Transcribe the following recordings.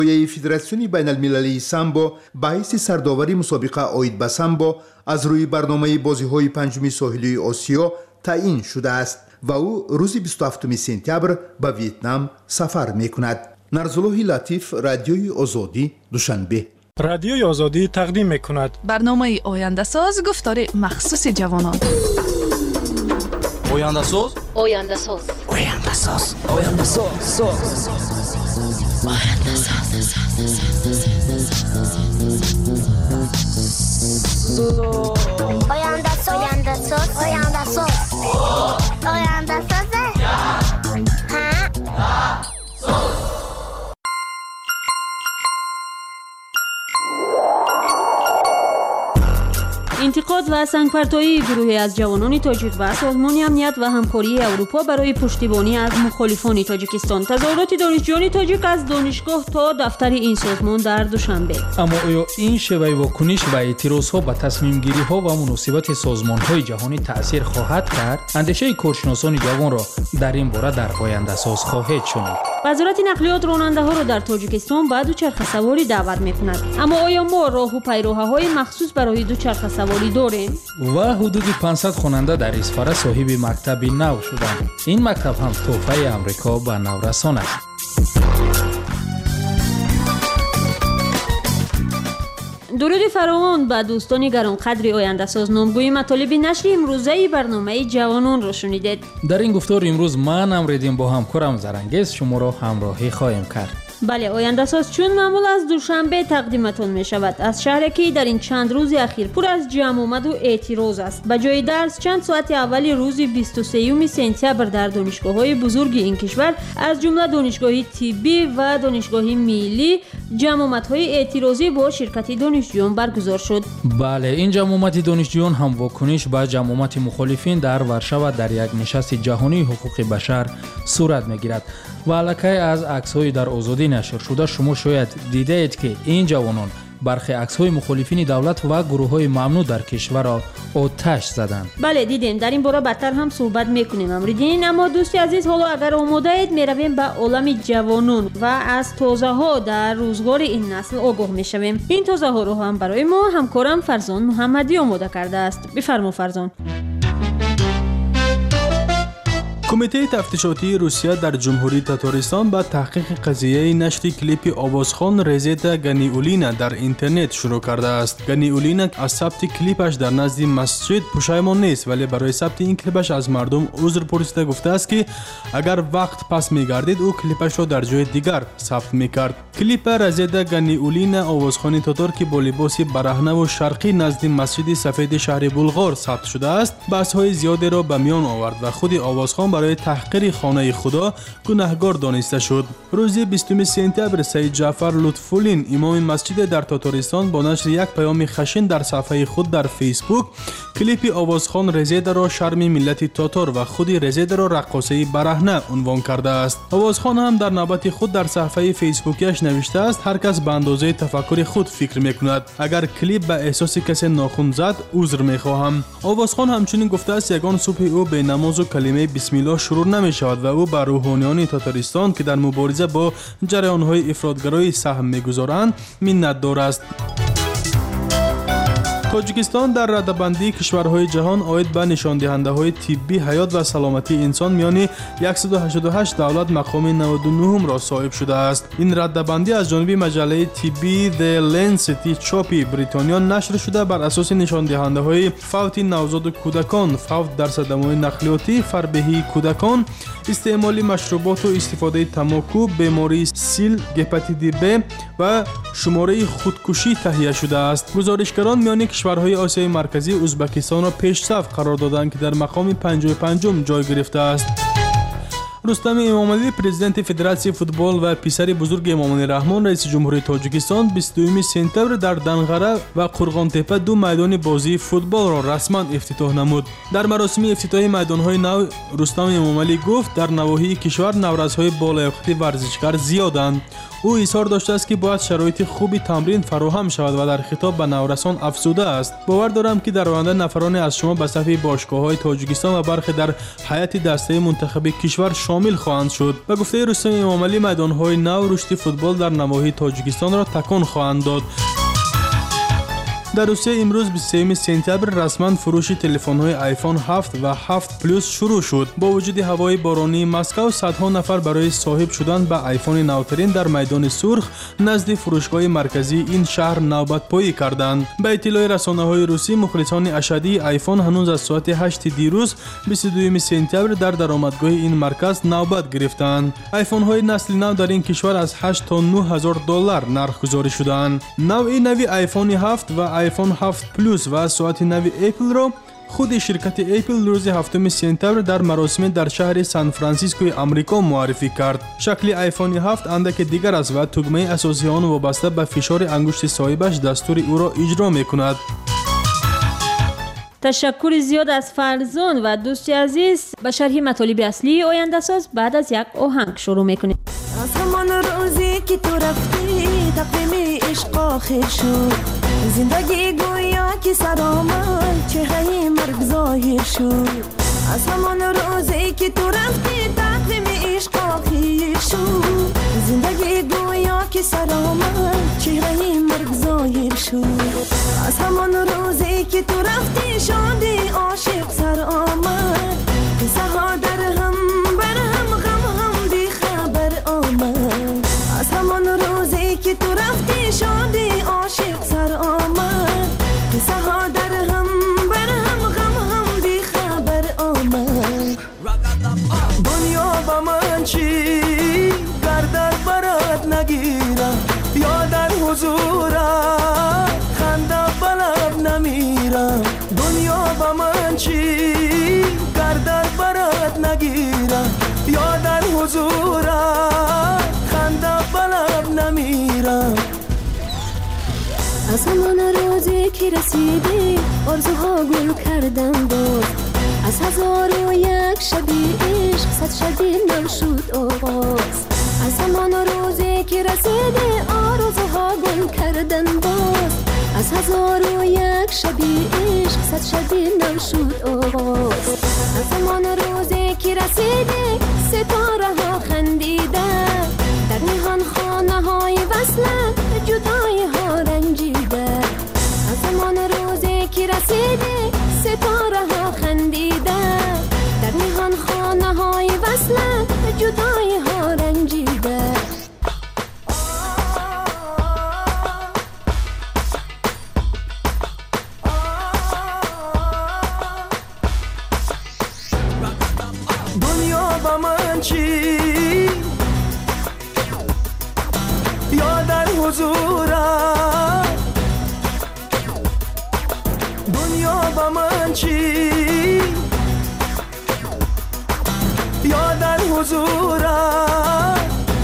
فدراسیون بین المللی سامبو باعث سرداوری مسابقه آید به سامبو از روی برنامه بازی‌های پنجم ساحلی آسیا تعیین شده است و او روز 27 سپتامبر به ویتنام سفر می‌کند. نرزالله لطیف، رادیوی آزادی، دوشنبه. رادیوی آزادی تقدیم می‌کند برنامه آینده ساز، گفتار مخصوص جوانان. آینده ساز، آینده ساز، آینده ساز، آینده ساز، آینده ساز، آینده ساز، آینده ساز. انتقاد و سنگپرتایی گروهی از جوانان تاجیک و سازمان امنیت و همکاری اروپا برای پشتیبانی از مخالفان تاجیکستان. تظاهرات دانشجویان تاجیک از دانشگاه تا دفتر این سازمان در دوشنبه. اما آیا این شیوه واکنش به اعتراضها به تصمیم گیری ها و مناسبت سازمان های جهانی تأثیر خواهد کرد؟ اندیشه کارشناسان جوان را در این باره در آینده ساز خواهید شنید. وزارت نقلیات راننده ها را در تاجیکستان به دوچرخه سواری دعوت می‌کند. اما آیا ما راه و پیراهه‌های مخصوص برای دوچرخه سواری داریم؟ و حدود 500 خواننده در اسفاره صاحب مکتبی نو شدند. این مکتب هم تحفه امریکا به نورسان است. درود فراوان به دوستان گرانقدر آینده ساز. نامگوی مطالب نشر امروزه برنامه جوانان را شنیدید. در این گفتار امروز من امریدیم با همکارم زرنگیز شما را همراهی خواهیم کرد. بله، آینده ساز چون معمول از دوشنبه تقدیمتان می شود از شهری که در این چند روز اخیر پر از جمع آمد و اعتراض است. به جای درس چند ساعت اول روز 23 سپتامبر در دانشگاه‌های بزرگ این کشور از جمله دانشگاه طبی و دانشگاه ملی جمع‌آمدهای اعتراضی با شرکت دانشجویان برگزار شد. بله، این جمع‌آمد دانشجویان هم واکنش به جمع‌آمد مخالفین در ورشو در یک نشست جهانی حقوق بشر صورت می‌گیرد. و علاوه از عکس‌های در آزادی نشر شده شما شاید دیده اید که این جوانان برخی عکس‌های مخالفین دولت و گروه‌های ممنوع در کشور را آتش زدند. بله دیدیم، در این باره بدتر هم صحبت میکنیم امریدین. اما دوستی عزیز، حالا اگر آماده اید میرویم به عالم جوانان و از تازه‌ها در روزگار این نسل آگاه میشویم. این تازه‌ها رو هم برای ما همکارم فرزان محمدی آماده کرده است. بفرما فرزان. کمیته تفتیشاتی روسیه در جمهوری تاتارستان با تحقیق قضیه نشر کلیپ آوازخوان رزیتا گانیولینا در اینترنت شروع کرده است. گانیولینا از ثبت کلیپش در نزد مسجد پشیمان نیست، ولی برای ثبت این کلیپش از مردم عذر پرسیده گفته است که اگر وقت پس می‌گردید او کلیپش را در جای دیگر ثبت می‌کرد. کلیپ رزیتا گانیولینا آوازخوان تاتار که با لباس برهنه و شرقی نزد مسجد سفید شهر بلغار ثبت شده است، بحث‌های زیادی را به میان آورد و خود آوازخوان برای تحقیر خانه خدا گناهکار دانسته شد. روز 20 سپتامبر سید جعفر لطفالدین امام مسجد در تاتارستان با نشر یک پیام خشن در صفحه خود در فیسبوک کلیپ آوازخوان رزیدا را شرم ملت تاتار و خود رزیدا را رقاصه برهنه عنوان کرده است. آوازخوان هم در نوبت خود در صفحه فیسبوکیش نوشته است هر کس به اندازه تفکر خود فکر میکند. اگر کلیپ به احساس کسی ناخن زد عذر میخواهم. آوازخوان همچنین گفته است یگان صبح او به نماز و کلمه بسم الله شروع نمی شود و او بر روحانیان تاتارستان که در مبارزه با جریان‌های افراطگرایی سهم می‌گذارند منت دارد. تاجیکستان در رده‌بندی کشورهای جهان آید به نشاندهنده‌های طبی حیات و سلامتی انسان میان 188 دولت مقام 99 را صاحب شده است. این رده‌بندی از جانب مجله طبی The Lancet چاپی بریتانیا نشر شده بر اساس نشاندهنده‌های فوت نوزاد کودکان، فوت در صدمات نقلیاتی، فربهی کودکان، استعمال مشروبات و استفاده تماکو، بیماری سیل، هپاتیت B و شماره خودکشی تهیه شده است. گزارشگران میان کشورهای آسیای مرکزی ازبکستان را پیش صف قرار دادند که در مقام 55 جای گرفته است. رستم امامعلی پرزیدنت فدراسیون فوتبال و پسر بزرگ امامعلی رحمان رئیس جمهوری تاجیکستان 22 سپتامبر در دنغره و قرغانتپه دو میدان بازی فوتبال را رسما افتتاح نمود. در مراسم افتتاحی میدان‌های نو رستم امامعلی گفت در نواحی کشور نوروزهای بالیاقت ورزشکار زیادند. او اصرار داشته است که باید شرایط خوبی تمرین فراهم شود و در خطاب به نورسان افزوده است باور دارم که در آینده نفرانی از شما به صف باشگاه‌های تاجیکستان و برخی در هیئت دسته منتخب کشور شامل خواهند شد. به گفته رستم امامعلی میدان‌های نو رشد فوتبال در نواحی تاجیکستان را تکان خواهند داد. در روسیه امروز 23 سپتامبر رسما فروش تلفن‌های آیفون 7 و 7 پلاس شروع شد. با وجود هوای بارانی مسکو صدها نفر برای صاحب شدن به آیفون نوترین در میدان سرخ نزد فروشگاه مرکزی این شهر نوبت پایی کردند. به اطلاع رسانه‌های روسی مخلصان اشدی آیفون هنوز از ساعت 8 دیروز 22 سپتامبر در درآمدگاه این مرکز نوبت گرفتند. آیفون‌های نسل نو در این کشور از 8 تا 9000 دلار نرخ گذاری شدند. نوع نوی آیفون 7 و آیفون 7 پلاس و ساعت نوی اپل را خود شرکت اپل روز 7 سپتامبر در مراسم در شهر سان فرانسیسکوی آمریکا معرفی کرد. شکل آیفون 7 اندک دیگر است و تگمه اساسی آن وابسته به فشار انگشت صاحبش دستور او را اجرا می‌کند. تشکر زیاد از فرزان و دوستی عزیز. به شرح مطالب اصلی آینده ساز بعد از یک آهنگ شروع میکنیم. از همان روزی که تو رفتی تقویم عشق آخر شد، زندگی گویا که سر آمد چهره مرگ ظاهر شد. از همان روزی که تو رفتی تقویم عشق آخر شد، زندگی گویا که سر آمد چهره مرگ ظاهر شد. از همان روزی که تو رفتی شادی عاشق سر آمد، قصه ها در هم بر هم غم هم بی خبر آمد. از همان روزی که تو رفتی شادی عاشق سر آمد، قصه ها در هم بر هم غم هم بی خبر آمد. دنیا با من چی در برات نگیرم، یا در حضورم خنده بلب نمیرم. دنیا با من چی در برات نگیرم، یا در حضورم خنده بلب نمیرم. از همان روزی که رسیدی آرزوها گل کردم باز، از 1001 شبی عشق 100 شبی نو شد آغاز. از همان روزی که رسیدی آرزوها گل کردن باز، از 1001 شبی عشق 100 شبی نو شد آغاز. از همان روزی که رسیدی ستاره ها خندیدن، در نهان خانه های وصل جدای ها رنجیده. از همان روزی که رسیدی ستاره ها خندیدن، در نهان خانه های وصل جدای ها رنجیده. دنیا با من چی یا در حضورم، دنیا با من چی یا در حضورم،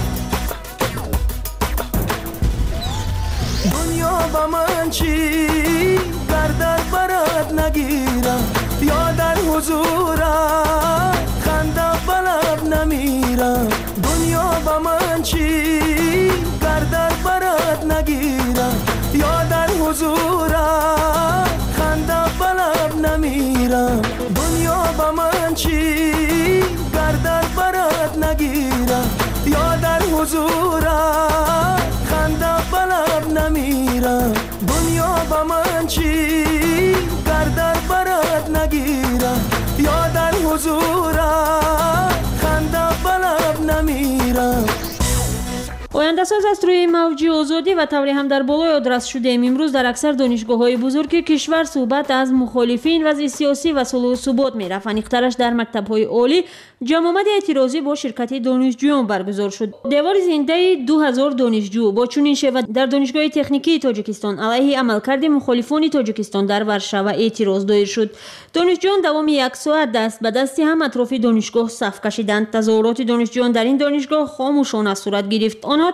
دنیا با من چی در برات نگیرم، یا در حضورم خنده بلب نمیرم. دنیا با من چی در برات نگیرم، یا در حضورم خنده بلب نمیرم. دنیا با من چی در برات نگیرم، یا در حضورم خنده بلب نمیرم. دنیا با من چی در برات نگیرم، یا در حضورم خنده بلب نمیرم. آینده ساز است روی موجی آزادی و طوری هم در بالای آدرس شدیم. امروز در اکثر دانشگاه‌های بزرگ کشور صحبت از مخالفین وضع سیاسی و صلح و ثبات می‌رفت. اخترش در مکتب‌های عالی جمع اعتراضی با شرکت دانشجویان برگزار شد. دیوار زنده 2000 دانشجو با چنین شیوه در دانشگاه تکنیکی تاجیکستان علیه عملکرد مخالفان تاجیکستان در ورشو اعتراض دایر شد. دانشجویان دوام 1 ساعت دست به دستی هم اطراف دانشگاه صف کشیدند. تظاهرات دانشجویان در این دانشگاه خاموشانه صورت گرفت. آنها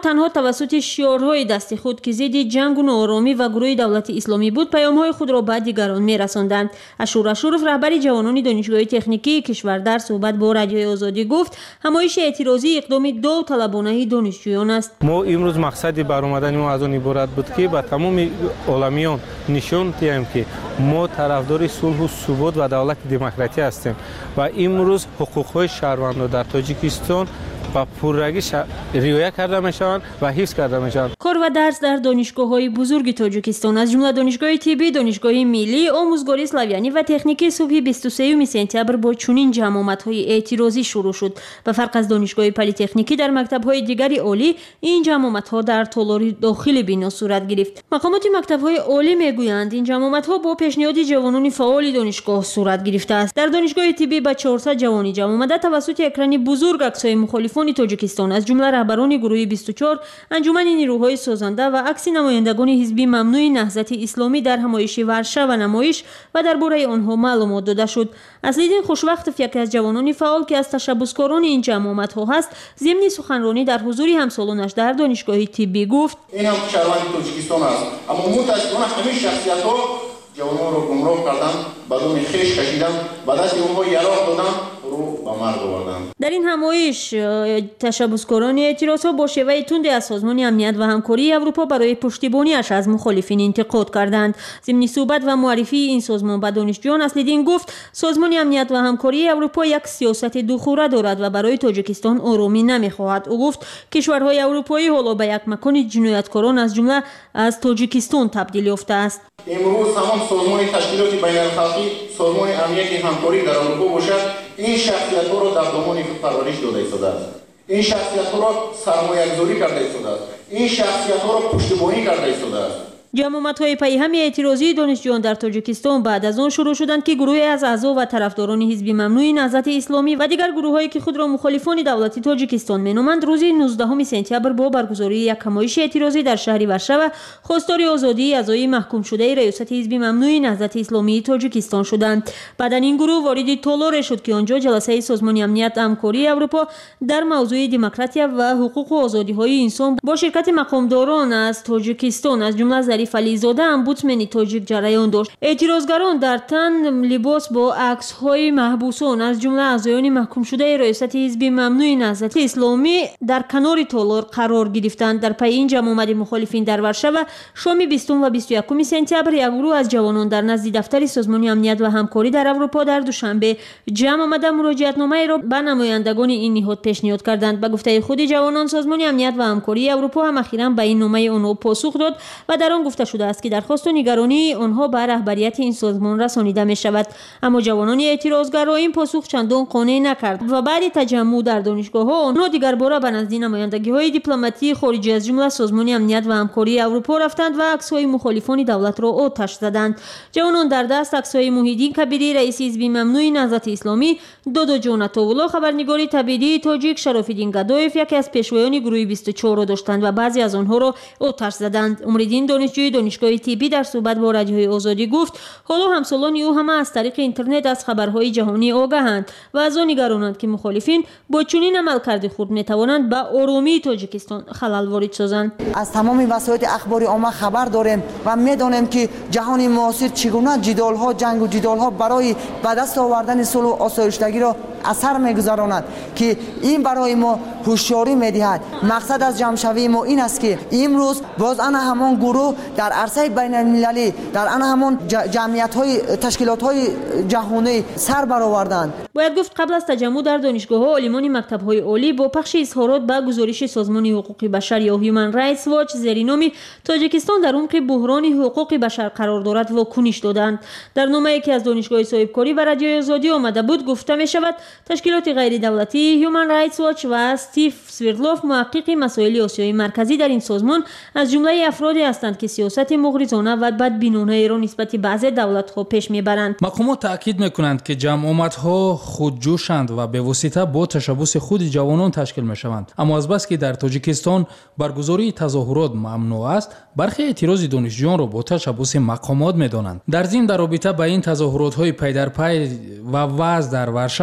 تنها توسط شعارهای دست خود که ضد جنگ و ناآرامی و گروه دولت اسلامی بود پیام‌های خود را به دیگران می‌رساندند. اشور اشورف رهبر جوانان دانشگاه تکنیکی کشور در صحبت با رادیوی آزادی گفت همایش اعتراضی اقدام داوطلبانه دانشجویان است. ما امروز مقصد برآمدن ما از آن عبارت بود که به تمام عالمیان نشان دهیم که ما طرفدار صلح و ثبات و دولت دموکراتی هستیم و امروز حقوق‌های شهروندان در تاجیکستان و پررگی رعایت کرده میشوند و حفظ کرده میشوند. کار و درس در دانشگاه‌های بزرگ تاجیکستان از جمله دانشگاه طبی، دانشگاه ملی، آموزگاری اسلاویانی و تکنیکی صبح 23 سپتامبر با چنین جمع آمدهای اعتراضی شروع شد. به فرق از دانشگاه پلی‌تکنیکی در مکتب‌های دیگری عالی این جمع آمدها در تالار داخل بنا صورت گرفت. مقامات مکتب‌های عالی میگویند این جمع آمدها با پیشنهاد جوانان فعال دانشگاه صورت گرفته است. در دانشگاه طبی با 400 جوانی جمع آمده توسط اکران بزرگ عکس‌های مخالفان تاجیکستان از جمله رهبران گروه 24 انجمن نیروهای سازنده و عکس نمایندگان حزبی ممنوع نهضت اسلامی در همایش ورشه و نمایش و درباره آنها معلومات داده شد. اصلیدین خوشوقت یکی از جوانان فعال که از تشبثکاران این جمع آمدها هست ضمن سخنرانی در حضور همسالانش در دانشگاه طبی گفت این هم شهروند تاجیکستان است اما متأسفانه همین شخصیت‌ها جوانان را گمراه کردند بدون خیش کشیدن و دست اونها یراق دادن رو به مرگ آوردن. در این همایش تشبثکاران اعتراضها با شیوه تند از سازمان امنیت و همکاری اروپا برای پشتیبانی‌اش از مخالفین انتقاد کردند. ضمن صحبت و معرفی این سازمان به دانشجویان اصلیدین گفت سازمان امنیت و همکاری اروپا یک سیاست دوخوره دارد و برای تاجیکستان آرامی نمی‌خواهد. او گفت کشورهای اروپایی حالا به یک مکان جنایتکاران از جمله از تاجیکستان تبدیل یافته است. امروز همان سازمان تشکیلات بین‌الخلقی سازمان امنیت همکاری در اروپا باشد این شخصیت‌ها را در دامان خود پرورش داده ایستاده است. این شخصیت‌ها را سرمایه‌گذاری کرده ایستاده است. این شخصیت‌ها را پشتیبانی کرده ایستاده است. جمع آمدهای پیهم اعتراضی دانشجویان در تاجیکستان بعد از آن شروع شدند که گروهی از اعضا و طرفداران حزب ممنوع نهضت اسلامی و دیگر گروه‌هایی که خود را مخالفان دولت تاجیکستان مینامند روز 19 سپتامبر با برگزاری یک همایش اعتراضی در شهر ورشه و خواستار آزادی اعضای محکوم شده ریاست حزب ممنوع نهضت اسلامی تاجیکستان شدند. بعد این گروه وارد تالار شد که آنجا جلسه سازمان امنیت همکاری اروپا در موضوع دموکراسی و حقوق و آزادی‌های انسان با شرکت مقامداران از تاجیکستان از جمله علیزاده امبودسمن تاجیک جریان داشت. اعتراضگران در تن لباس با عکس‌های محبوسان از جمله اعضایان محکوم شده ریاست حزب ممنوع نهضت اسلامی در کنار تالار قرار گرفتند. در پی این جمع آمد مخالفین در ورشه و شام 20 و 21 سپتامبر یک گروه از جوانان در نزد دفتر سازمان امنیت و همکاری در اروپا در دوشنبه جمع آمده مراجعتنامه را به نمایندگان این نهاد پیشنهاد کردند. به گفته خود جوانان سازمان امنیت و همکاری اروپا هم اخیراً به این نامه آنها پاسخ داد و در آن گفته شده است که درخواست و نگرانی آنها به رهبریت این سازمان رسانیده می شود. اما جوانان اعتراضگرا این پاسخ چندان قانع نکرد و بعد تجمع در دانشگاه ها آنها دیگر بار به نزد نمایندگی های دیپلماتی خارجی از جمله سازمان امنیت و همکاری اروپا رفتند و عکس های مخالفان دولت را آتش زدند. جوانان در دست عکس های محیدین کبیری رئیس حزب ممنوع نهضت اسلامی، دادا جان عطاالله خبرنگار تبعیدی تاجیک، شراف‌الدین گدایف یکی از پیشوایان گروه 24 را داشتند و بعضی از آنها را آتش زدند. عمرالدین دانشجوی دانشگاه طبی در صحبت با رادیوی آزادی گفت حالا همسالان او همه از طریق اینترنت از خبرهای جهانی آگاهند و از آن نگرانند که مخالفین با چنین عملکرد خود میتوانند به آرامی تاجیکستان خلل وارد سازند. از تمام وسایل اخباری عامه خبر داریم و میدانیم که جهان معاصر چگونه جدال‌ها، جنگ و جدال‌ها برای به دست آوردن صلح و آسایشگی را اثر میگذراند که این برای ما هوشیاری میدهد. مقصد از جمع‌شوی ما این است که امروز باز آن همان گروه در عرصه بین المللی در آن همان جمعیت‌های تشکیلات‌های جهانی سر برآوردند. باید گفت قبل از تجمع در دانشگاه‌ها عالمان مکتب‌های عالی با پخش اظهارات به گزارش سازمان حقوق بشر یا هیومن رایتس واچ زیر نام تاجیکستان در عمق بحران حقوق بشر قرار دارد واکنش دادند. در نامه‌ای که از دانشگاه صاحبکاری و رادیوی آزادی آمده بود گفته می‌شود تشکیلات غیر دولتی هیومن رایتس واچ و استیو سویرلوف محقق مسائل آسیای مرکزی در این سازمان از جمله افرادی هستند که سیاست مغرضانه و بدبینانه را نسبت به بعضی دولت‌ها پیش می‌برند. مقامات تاکید می‌کنند که جمع آمدها خودجوشند و به واسطه با تشبث خود جوانان تشکیل می‌شوند. اما از بس که در تاجیکستان برگزاری تظاهرات ممنوع است، برخی اعتراض دانشجویان را با تشبث مقامات می‌دانند. در ضمن در رابطه با این تظاهرات‌های پی در پی و وضع در ورشه و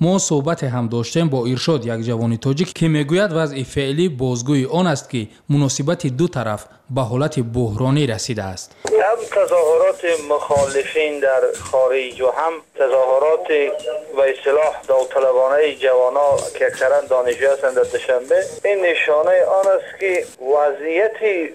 ما صحبت هم داشتیم با ارشاد یک جوان تاجیک که میگوید وضع فعلی بازگوی آن است که مناسبت دو طرف به حالت بحرانی رسیده است. هم تظاهرات مخالفین در خارج و هم تظاهرات و اصطلاح داوطلبانه جوانان که اکثرا دانشجو هستند در دوشنبه، این نشانه آن است که وضعیت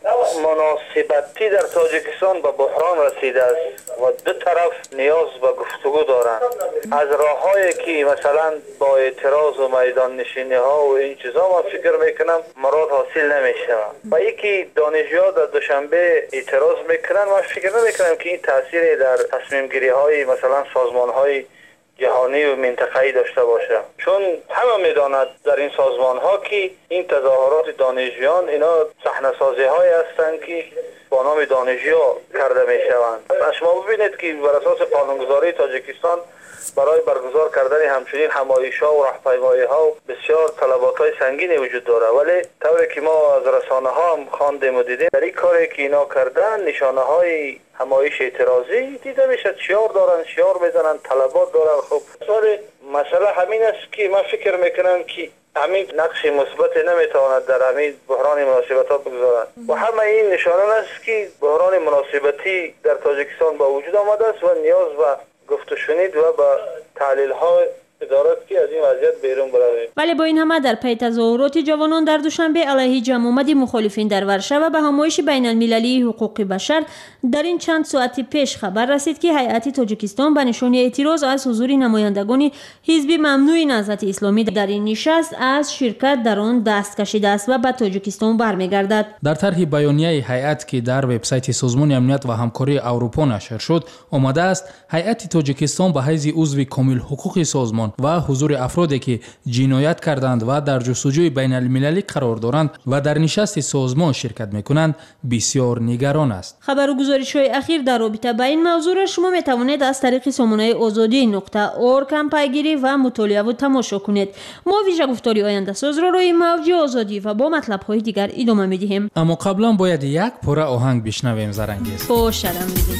مناسبتی در تاجیکستان به بحران رسیده است و دو طرف نیاز به گفتگو دارند. از راههایی که مثلا با اعتراض و میدان نشینی ها و این چیزا من فکر میکنم مراد حاصل نمیشه و یکی دانشجو در دوشنبه اعتراض میکنن. من فکر نمیکنم که این تاثیری در تصمیم گیری های مثلا سازمان های جهانی و منطقه‌ای داشته باشه، چون همه میداند در این سازمان ها که این تظاهرات دانشجویان اینا صحنه‌سازی های هستند که با نام دانشجو کرده میشوند. شما ببینید که بر اساس قانونگذاری تاجیکستان برای برگزار کردن همچنین همایش‌ها و راهپیمایی‌ها بسیار طلبات‌های سنگینی وجود داره، ولی طوری که ما از رسانه‌ها هم خواندیم و دیدیم در این کاری که اینا کردن نشانه‌های همایش اعتراضی دیده میشه، شعار دارن، شعار میزنن، طلبات دارن. خب مسئله همین است که من فکر میکنم که همین نقش مثبت نمیتواند در همین بحران مناسبت‌ها بگذارد و همه این نشانه است که بحران مناسبتی در تاجیکستان با وجود آمده است و نیاز به گفت و شنید و به تحلیل ها دارد که از این وضعیت بیرون برویم. ولی با این همه در پی تظاهرات جوانان در دوشنبه علیه جمع آمد مخالفین در ورشو به همایش بین المللی حقوق بشر در این چند ساعتی پیش خبر رسید که هیئت تاجیکستان به نشان اعتراض از حضور نمایندگان حزب ممنوع نهضت اسلامی در این نشست از شرکت در آن دست کشیده است و به تاجیکستان برمیگردد. در طرح بیانیه هیئت که در وبسایت سازمان امنیت و همکاری اروپا نشر شد آمده است هیئت تاجیکستان به حیث عضو کامل حقوق سازمان و حضور افرادی که جنایت کردند و در جستجوی بین المللی قرار دارند و در نشست سازمان شرکت میکنند بسیار نگران است. خبر و گزارش‌های اخیر در رابطه با این موضوع را شما میتوانید از طریق سامانه azadi.org هم پیگیری و مطالعه و تماشا کنید. ما ویژه گفتاری آینده ساز را روی موج آزادی و با مطلب‌های دیگر ادامه میدیم. اما قبلا باید یک پاره آهنگ بشنویم زرنگیز. خوشم می‌آید.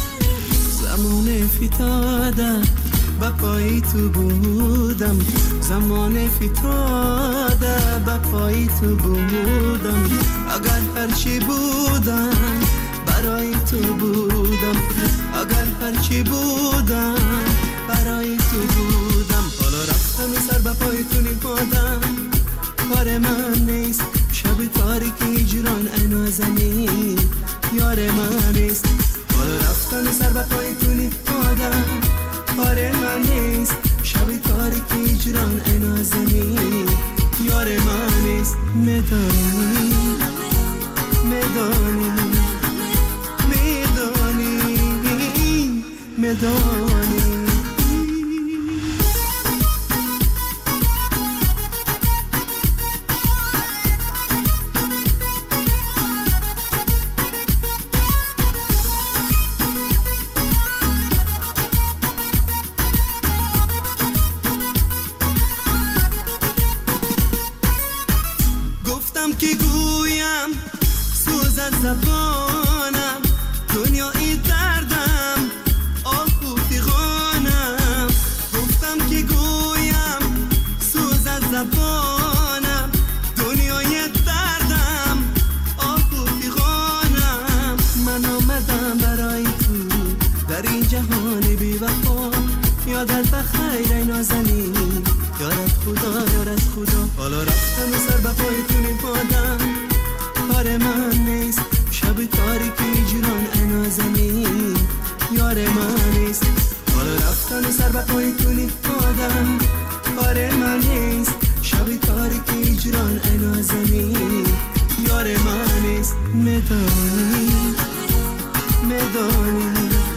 زمان فتاده با پای تو بودم، زمان فتاده با پای تو بودم، اگر هرچی بودم برای تو بودم، اگر هرچی بودم برای تو بودم، حالا رفتم سر به پای تو نهادم، کار من نیست شب تاریک هجران اینا زمین یار من نیست، حالا رفتم سر به پای تو نهادم، کار من نیست شب تاریک هجران اینا زمین یار من نیست. میدانی میدانی میدانی میدانی که گویم سوزد زبانم دنیای دردم آهو فیغانم، گفتم که گویم سوزد زبانم دنیای دردم آهو فیغانم، من آمدم برای تو در این جهان بی وفا، یادت بخیر ای نازنین یارت خدا یارت خدا، حالا رفتم سر به پای تو نهادم، کار من نیست شب تاریک هجران اینا زمین یار من نیست، حالا رفتم سر به پای تو نهادم، کار من نیست شب تاریک هجران اینا زمین یار من نیست. میدانی میدانی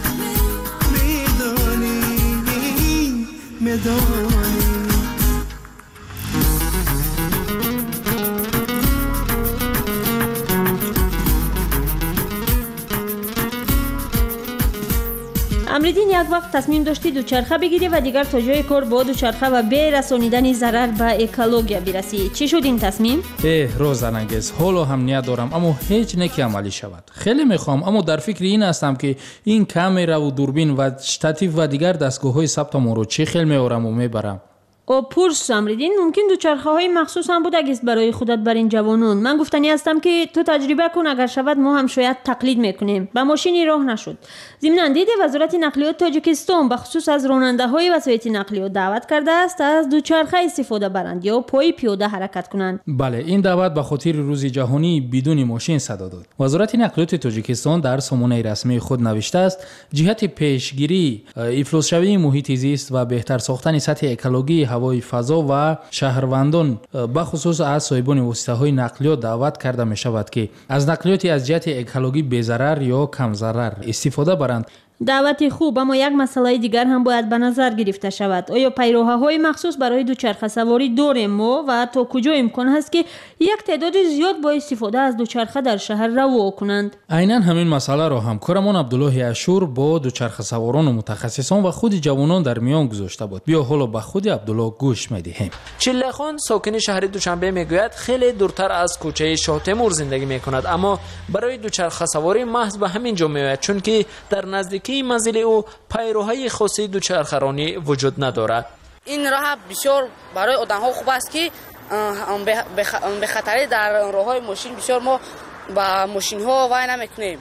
میدانی میدانی امریدین یک وقت تصمیم داشتی دوچرخه بگیری و دیگر تا جای کار با دوچرخه و به رسانیدن ضرر به اکولوژی برسی. چی شد این تصمیم؟ روزانگیز حالا هم نیت دارم اما هیچ نکی عملی شود. خیلی میخوام اما در فکر این هستم که این کامera و دوربین و شتاتیو و دیگر دستگاه های ثبت امور رو چی خیلی میارم و میبرم. پورس سامریدین ممکن دوچرخه های مخصوص هم بود اگه برای خودت بر این جوانان. من گفتنی هستم که تو تجربه کن، اگر شود ما هم شاید تقلید میکنیم. با ماشینی راه نشد. ضمن دید وزارت نقلیات تاجیکستان به خصوص از راننده های وسایط نقلیه دعوت کرده است از دوچرخه استفاده برند یا پای پیاده حرکت کنند. بله، این دعوت به خاطر روز جهانی بدون ماشین صدا داد. وزارت نقلیات تاجیکستان در سامانه رسمی خود نوشته است جهت پیشگیری افلاس شوی محیط زیست و بهتر ساختن سطح اکولوژی هوای فضا و شهروندان به خصوص از صاحبان واسطه‌های نقلیات دعوت کرده می شود که از نقلیات از جهت اکولوژی بی‌ضرر یا کم ضرر استفاده برند. دعوت خوب، اما یک مسئله دیگر هم باید به نظر گرفته شود. آیا پیراهه‌های مخصوص برای دوچرخه سواری داریم ما و تا کجا امکان هست که یک تعداد زیاد با استفاده از دوچرخه در شهر روا کنند؟ عیناً همین مسئله را همکارمان عبدالله اشور با دوچرخه سواران و متخصصان و خود جوانان در میان گذاشته بود. بیا حالا به خود عبدالله گوش می‌دهیم. چله خان ساکن شهر دوشنبه میگوید خیلی دورتر از کوچه شاه تیمور زندگی میکند، اما برای دوچرخه سواری محض به همین جا میآید چون که در نزدیکی منزل او پیروهای خاصی دوچرخه رانی وجود ندارد. این راه بسیار برای آدم‌ها خوب است که به خطر در راه‌های ماشین بسیار ما با ماشین‌ها وای نمی‌کنیم،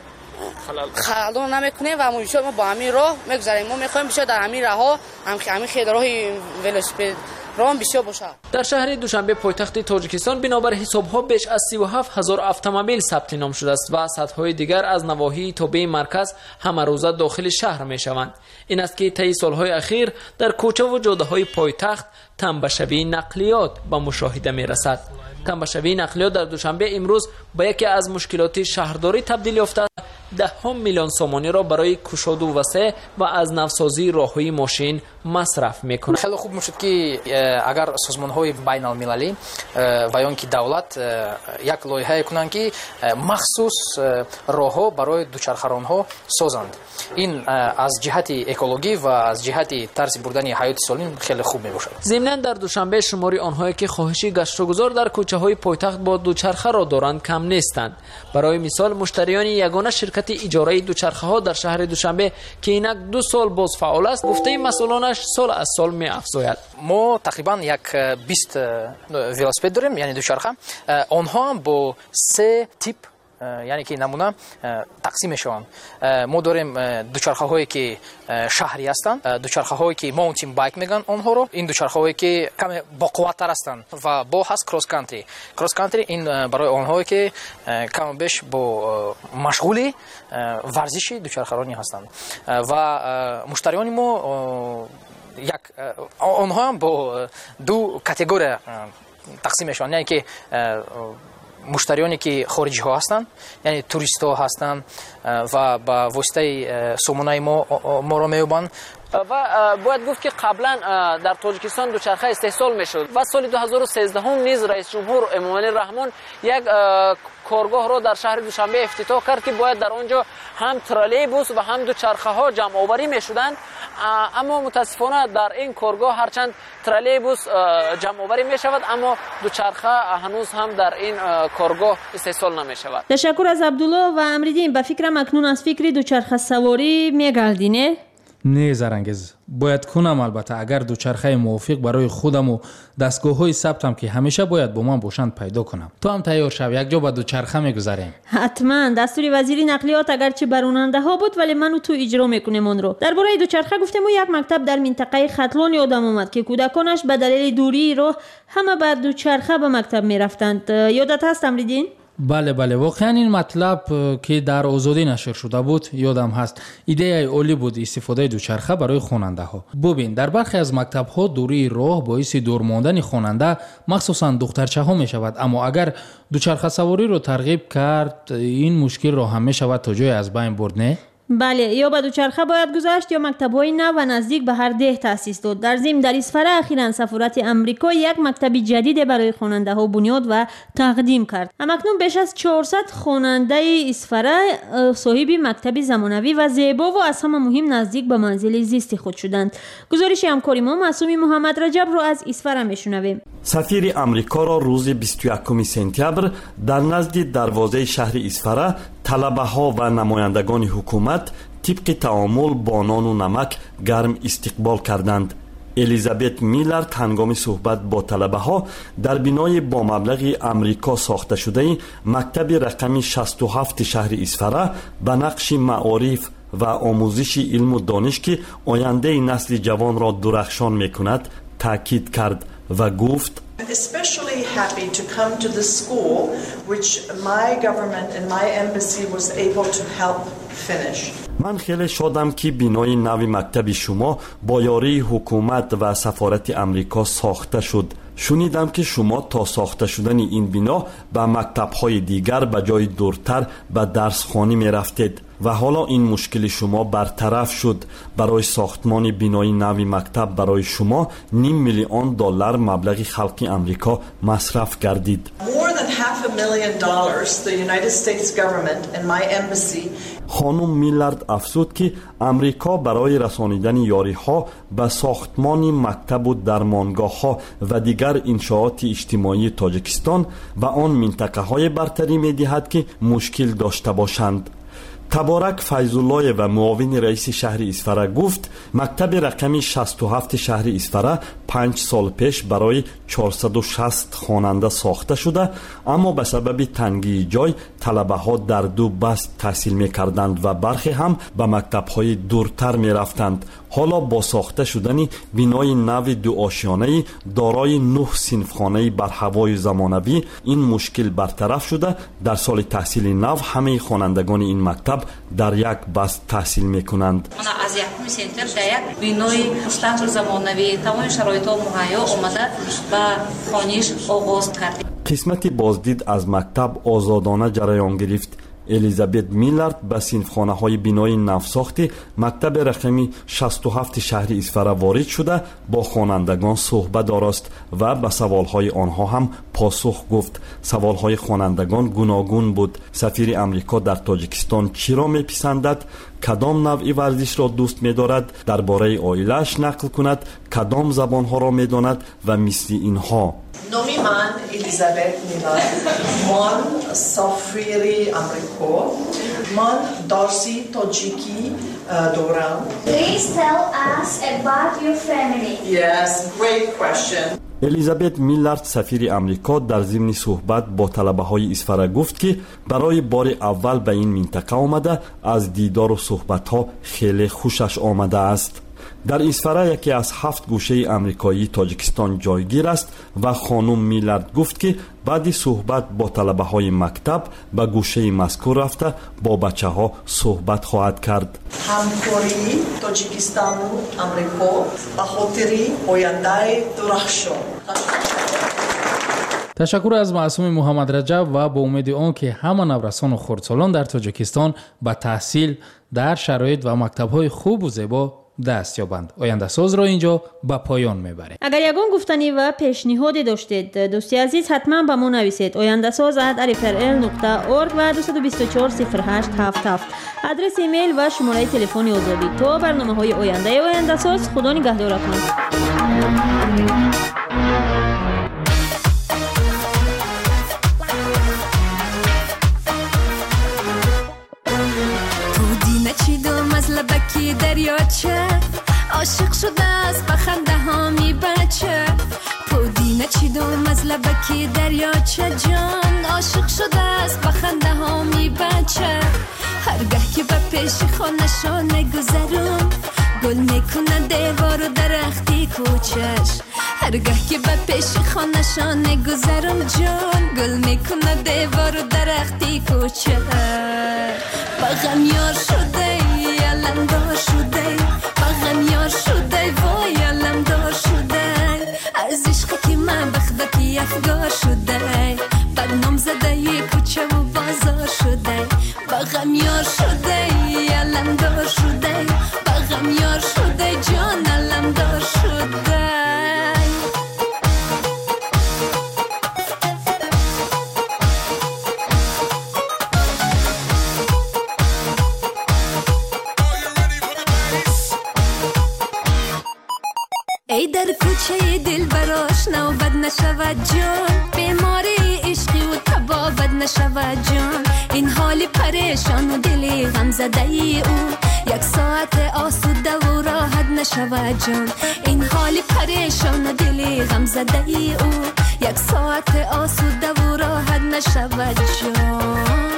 خلل نمی‌کنیم و ما با همین راه می‌گذریم. ما می‌خوایم بسیار در همین راه‌ها همین خیلی راه ولسپد راه بسیار باشه. در شهر دوشنبه پایتخت تاجیکستان بنابر حساب‌ها بیش از 37000 اتومبیل ثبت نام شده است و صدهای دیگر از نواحی تابع مرکز همه روزه داخل شهر می‌شوند. این است که طی سال‌های اخیر در کوچه و جاده‌های پایتخت تنبشوی نقلیات به مشاهده می‌رسد. تنبشوی نقلیات در دوشنبه امروز به یکی از مشکلات شهرداری تبدیل یافته است. 10 میلیون سومانی را برای کشاد و وسع و از نوسازی راه‌های ماشین مصرف می‌کند. خیلی خوب میشد که اگر سازمان‌های بین‌المللی و یا اینکه دولت یک لایحه کنند که مخصوص راه‌ها برای دوچرخه‌ران‌ها سازند. این از جهت اکولوژی و از جهت طرز بردن حیات سالم خیلی خوب میباشد. ضمناً در دوشنبه شماری آنهایی که خواهشی گشت و گذار در کوچه‌های پایتخت با دوچرخه را دارند کم نیستند. برای مثال مشتریان یگانه شرکت اجاره دوچرخه‌ها در شهر دوشنبه که اینک 2 سال باز فعال است گفته مسئولانش سال از سال می‌افزاید. ما تقریبا یک 20 ولوسپد داریم، یعنی دوچرخه. آنها با 3 تیپ یعنی که نمونه تقسیم میشوند. ما داریم دوچرخه هایی که شهری هستند، دوچرخه هایی که ماونتین بایک میگن آنها رو، این دوچرخه هایی که کم با قوت تر هستند و با هست کراس کانتری. کراس کانتری این برای آنهایی که کم بیش با مشغولی ورزشی دوچرخه رانی هستند و مشتریان ما آنها هم با 2 کاتگوری تقسیم میشوند، یعنی که مشتریانی که خارجی ها هستند، یعنی توریست ها هستند و با واسطه سامانه ما را می‌یابند. و باید گفت که قبلا در تاجیکستان دوچرخه استحصال میشد و سال 2013 نیز رئیس جمهور امامعلی رحمان یک کارگاه را در شهر دوشنبه افتتاح کرد که باید در آنجا هم ترالیبوس و هم دوچرخه ها جمع آوری میشدند، اما متاسفانه در این کارگاه هرچند ترالیبوس جمع آوری می شود اما دوچرخه هنوز هم در این کارگاه استحصال نمی شود. تشکر از عبدالله و امریدین. به فکرم اکنون از فکر دوچرخه سواری میگردینه؟ نه زرنگز باید کنم، البته اگر دوچرخه موافق برای خودم و دستگاه‌های ثبتم که همیشه باید با من باشند پیدا کنم. تو هم تیار شو، یک جا با دوچرخه میگذاریم. حتما. دستور وزیر نقلیات اگرچه براننده ها بود ولی منو تو اجرا میکنیم اون رو. درباره دوچرخه گفتم یک مکتب در منطقه ختلان یادم اومد که کودکانش به دلیل دوری راه همه بر دوچرخه به مکتب میرفتند. یادت هست امریدین؟ بله واقعا این مطلب که در آزادی نشر شده بود یادم هست. ایده عالی بود استفاده دوچرخه برای خواننده ها. ببین در برخی از مکتب ها دوری راه باعث دور ماندن خواننده مخصوصا دخترچه ها می شود، اما اگر دوچرخه سواری رو ترغیب کرد این مشکل را هم می شود تا جای از بین برد. نه؟ بله، یا با دوچرخه باید گذاشت یا مکتب‌های نو و نزدیک به هر ده تأسیس داد. در ضمن در اصفهان اخیراً سفارت آمریکا یک مکتب جدید برای خواننده ها بنیاد و تقدیم کرد. همکنون بیش از 400 خواننده اصفهان صاحب مکتب زمانوی و زیبا و از همه مهم نزدیک به منزل زیست خود شدند. گزارش همکاری ما معصومی محمد رجب را از اصفهان میشنویم. سفیر آمریکا را روز 21 سپتامبر در نزد دروازه شهر اصفهان طلبه ها و نمایندگان حکومت طبق تعامل با نان و نمک گرم استقبال کردند. الیزابت میلارد هنگام صحبت با طلبه ها در بینای با مبلغ امریکا ساخته شده مکتب رقمی 67 شهر اصفهان به نقش معارف و آموزش علم و دانش که آینده نسل جوان را درخشان میکند تاکید کرد و گفت especially happy to come to the school which my government and my embassy was able to help finish. من خیلی شادم که بینای نو مکتب شما با یاری حکومت و سفارت امریکا ساخته شد. شنیدم که شما تا ساخته شدن این بنا به مکتب‌های دیگر به جای دورتر به درسخانه می رفتید و حالا این مشکل شما برطرف شد. برای ساختمان بنای نو مکتب برای شما $500,000 مبلغ خلق امریکا مصرف گردید. $500,000 the United States government and my embassy. خانم میلارد افزود که امریکا برای رسانیدن یاری‌ها به ساختمان مکتب و درمانگاه‌ها و دیگر انشاءات اجتماعی تاجیکستان و آن منطقه‌های برتری می‌دهد که مشکل داشته باشند. تبارک فیض‌الله و معاون رئیس شهر اصفهان گفت مکتب رقمی 67 شهر اصفهان 5 سال پیش برای 460 خواننده ساخته شده، اما به سبب تنگی جای طلبه ها در دو بست تحصیل می کردند و برخی هم به مکتب های دورتر می رفتند. حالا با ساخته شدن بنای نو دو آشیانه دارای 9 صنفخانه بر هوای زمانوی این مشکل برطرف شده. در سال تحصیل نو همه خوانندگان این مکتب در یک بست تحصیل میکنند. از یکم سنتر در یک بنای مستقل زمانوی تمام شرایط مهیا آمده و خوانش آغاز کردیم. قسمت بازدید از مکتب آزادانه جریان گرفت. الیزابت میلارد به صنفخانه های بنای نوساخت مکتب رقمی 67 شهر اصفهان وارد شده با خوانندگان صحبت داشت و به سوال های آنها هم پاسخ گفت. سوال های خوانندگان گوناگون بود. سفیر امریکا در تاجیکستان چرا میپسندد؟ کدام نوع ورزش را دوست می‌دارد؟ درباره عائله‌اش نقل کند. کدام زبان‌ها را می‌داند و مثل اینها. نامی من الیزابت میلارد. من سفیر امریکا. من درسی تاجیکی دارم. Please tell us about your family. Yes, great question. الیزابت میلارد سفیر امریکا در ضمن صحبت با طلبه های اصفهان گفت که برای بار اول به این منطقه آمده از دیدار و صحبت ها خیلی خوشش آمده است. در اصفهان یکی از 7 گوشه امریکایی تاجیکستان جایگیر است و خانم میلارد گفت که بعد صحبت با طلبه های مکتب به گوشه مذکور رفته با بچه ها صحبت خواهد کرد. همکاری تاجیکستان و امریکا به خاطر آینده درخشان. تشکر از معصوم محمد رجب و با امید آن که همه نورسان و خردسالان در تاجیکستان به تحصیل در شرایط و مکتب‌های خوب و زیبا دست یابند. آینده ساز را اینجا به پایان میبریم. اگر یگان گفتنی و پیشنهادی داشتید دوستی عزیز حتما به ما نویسید. آینده ساز @rfrl.org و 224 08 77 آدرس ایمیل و شماره تلفن آزادی. تا برنامه‌های آینده ساز خدا نگهدارتان. لبکی دریاچه عاشق شده است بخنده هامی بچه پودینه چیدم از لبکی دریاچه جان عاشق شده است بخنده هامی بچه هرگه که به پیش خانشانه گذرم گل میکنه دیوار و درختی کوچش هرگه که به پیش خانشانه گذرم جان گل میکنه دیوار و درختی کوچش بغم یار شده علمدار شده بغم یار شده وای علمدار شده از عشق که من بخدتی افگار شده بدنام زده یه کوچه و بازار شده بغم یار شده علمدار شده بغم یار شده جان علمدار شده ای در کوچه دل براش نوبت نشود جان بیماری عشقی وجود تبابد نشود جان. این حالی پریشان و دلی غم زده ای او، یک ساعت آسوده و راحت نشود جان. این حالی پریشان و دلی غم زده ای او، یک ساعت آسوده و راحت نشود جان.